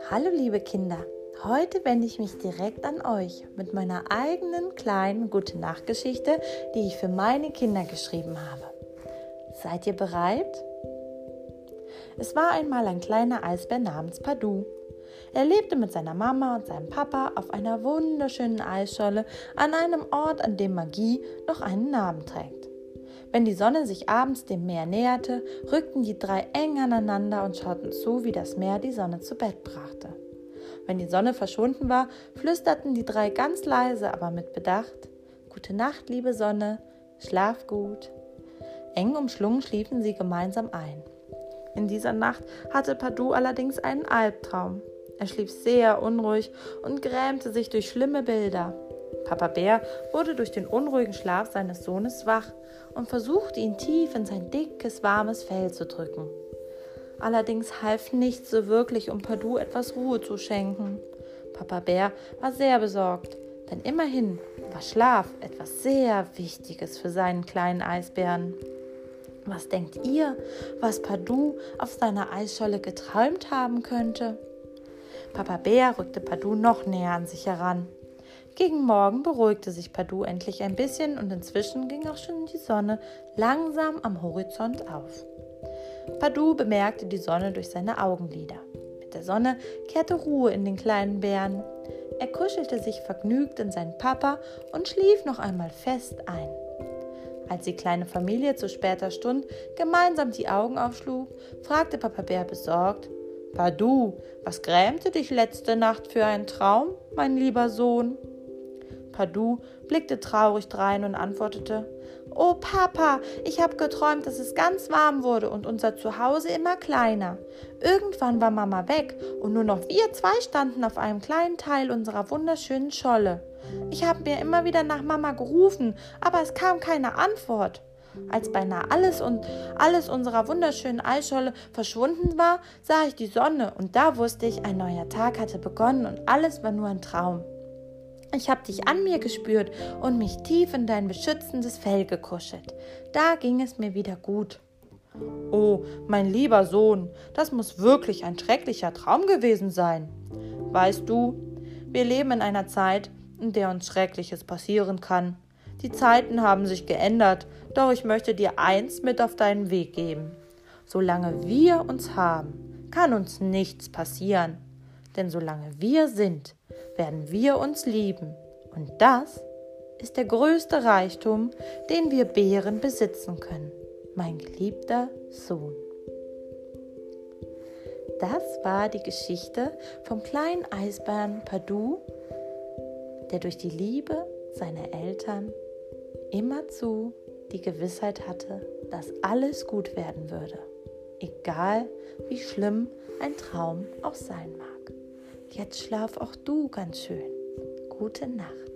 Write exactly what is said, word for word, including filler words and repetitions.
Hallo liebe Kinder, heute wende ich mich direkt an euch mit meiner eigenen kleinen Gute-Nacht-Geschichte, die ich für meine Kinder geschrieben habe. Seid ihr bereit? Es war einmal ein kleiner Eisbär namens Padu. Er lebte mit seiner Mama und seinem Papa auf einer wunderschönen Eisscholle an einem Ort, an dem Magie noch einen Namen trägt. Wenn die Sonne sich abends dem Meer näherte, rückten die drei eng aneinander und schauten zu, wie das Meer die Sonne zu Bett brachte. Wenn die Sonne verschwunden war, flüsterten die drei ganz leise, aber mit Bedacht: »Gute Nacht, liebe Sonne, schlaf gut.« Eng umschlungen schliefen sie gemeinsam ein. In dieser Nacht hatte Padu allerdings einen Albtraum. Er schlief sehr unruhig und grämte sich durch schlimme Bilder. Papa Bär wurde durch den unruhigen Schlaf seines Sohnes wach und versuchte, ihn tief in sein dickes, warmes Fell zu drücken. Allerdings half nichts so wirklich, um Padu etwas Ruhe zu schenken. Papa Bär war sehr besorgt, denn immerhin war Schlaf etwas sehr Wichtiges für seinen kleinen Eisbären. Was denkt ihr, was Padu auf seiner Eisscholle geträumt haben könnte? Papa Bär rückte Padu noch näher an sich heran. Gegen Morgen beruhigte sich Padu endlich ein bisschen und inzwischen ging auch schon die Sonne langsam am Horizont auf. Padu bemerkte die Sonne durch seine Augenlider. Mit der Sonne kehrte Ruhe in den kleinen Bären. Er kuschelte sich vergnügt in seinen Papa und schlief noch einmal fest ein. Als die kleine Familie zu später Stunde gemeinsam die Augen aufschlug, fragte Papa Bär besorgt: »Padu, was grämte dich letzte Nacht für ein Traum, mein lieber Sohn?« Padu blickte traurig drein und antwortete: »Oh Papa, ich habe geträumt, dass es ganz warm wurde und unser Zuhause immer kleiner. Irgendwann war Mama weg und nur noch wir zwei standen auf einem kleinen Teil unserer wunderschönen Scholle. Ich habe mir immer wieder nach Mama gerufen, aber es kam keine Antwort. Als beinahe alles und alles unserer wunderschönen Eisscholle verschwunden war, sah ich die Sonne und da wusste ich, ein neuer Tag hatte begonnen und alles war nur ein Traum. Ich habe dich an mir gespürt und mich tief in dein beschützendes Fell gekuschelt. Da ging es mir wieder gut.« »Oh, mein lieber Sohn, das muss wirklich ein schrecklicher Traum gewesen sein. Weißt du, wir leben in einer Zeit, in der uns Schreckliches passieren kann. Die Zeiten haben sich geändert, doch ich möchte dir eins mit auf deinen Weg geben. Solange wir uns haben, kann uns nichts passieren. Denn solange wir sind, werden wir uns lieben. Und das ist der größte Reichtum, den wir Bären besitzen können, mein geliebter Sohn.« Das war die Geschichte vom kleinen Eisbären Padu, der durch die Liebe seiner Eltern immerzu die Gewissheit hatte, dass alles gut werden würde, egal wie schlimm ein Traum auch sein mag. Jetzt schlaf auch du ganz schön. Gute Nacht.